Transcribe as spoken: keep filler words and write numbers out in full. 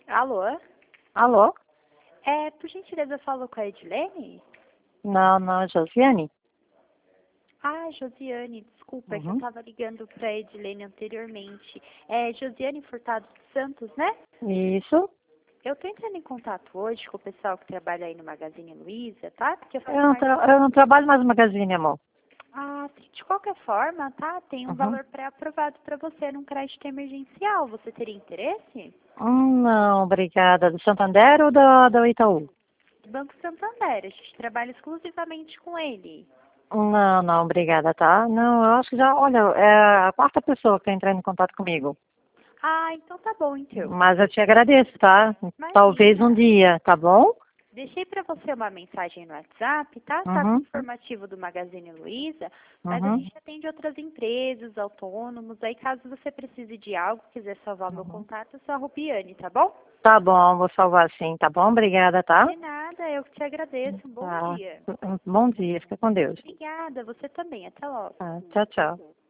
Alô? Alô? É, por gentileza, eu falo com a Edilene? Não, não, Josiane? Ah, Josiane, desculpa, é que eu Uhum. estava ligando para a Edilene anteriormente. É Josiane Furtado dos Santos, né? Isso. Eu tô entrando em contato hoje com o pessoal que trabalha aí no Magazine Luiza, tá? Porque eu Eu faço não, parte... tra eu não trabalho mais no Magazine, amor. Ah, de qualquer forma, tá? Tem um Uhum. valor pré-aprovado para você num crédito emergencial. Você teria interesse? Hum, não, obrigada. Do Santander ou da, da Itaú? Do Banco Santander, a gente trabalha exclusivamente com ele. Não, não, obrigada, tá? Não, eu acho que já, olha, é a quarta pessoa que está entrando em contato comigo. Ah, então tá bom, então. Mas eu te agradeço, tá? Talvez um Imagina. dia, tá bom? Deixei para você uma mensagem no WhatsApp, tá? Só com Uhum, informativo do Magazine Luiza, mas a uhum, gente atende outras empresas, autônomos. Aí, caso você precise de algo, quiser salvar meu uhum. contato, é só a Rubiane, tá bom? Tá bom, vou salvar sim, tá bom? Obrigada, tá? De nada, eu que te agradeço. Um bom Tá. dia. Bom dia, fica com Deus. Obrigada, você também. Até logo. Tá, tchau, tchau.